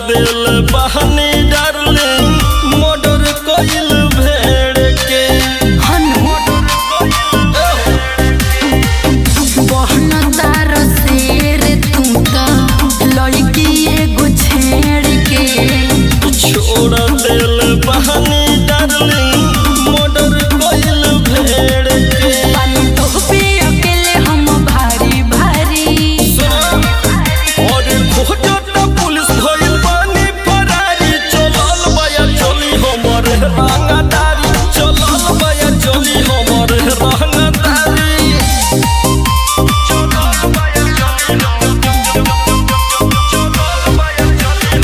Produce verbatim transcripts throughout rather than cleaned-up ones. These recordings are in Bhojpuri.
दिल बहनी डार्लिंग मर्डर कइल भेड़ के बहनदार शेर तू तो लड़की एगो छेड़ के छोड़ दिल बहनी डार्लिंग मर्डर कइल भेड़ के तो पे अकेले हम भारी भारी और खोजत पुलिस भइल बानी फरारी चलल बया चली हमर रंगदारी चलल बया चली हमर रंगदारी चलल बया चली चलल बया चली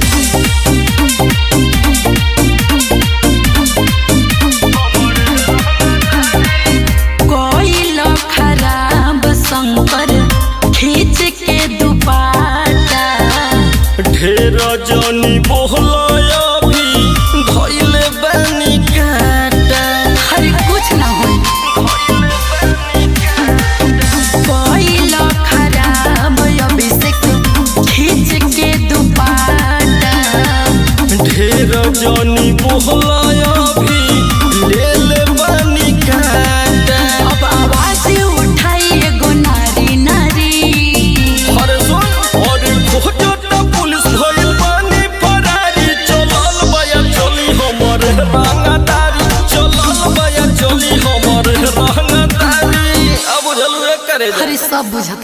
कोइल खराब शंकर खींच के दुपाटा ढेर जनी बोहला अभी धइले बानी काटा हर कुछ ना हो कोइल खराब अभिषेक खींच के दुपाटा ढेर जनी बोहला अभी ले ले बानी काटा अब आवाज उठाई एगो नारी नारी अरे सुन और खोजत पुलिस भइल बानी फरारी चलल बया चली हमर रंगदारी चलल बया चली हमर रंगदारी अब बुझल करे हर सब बुझत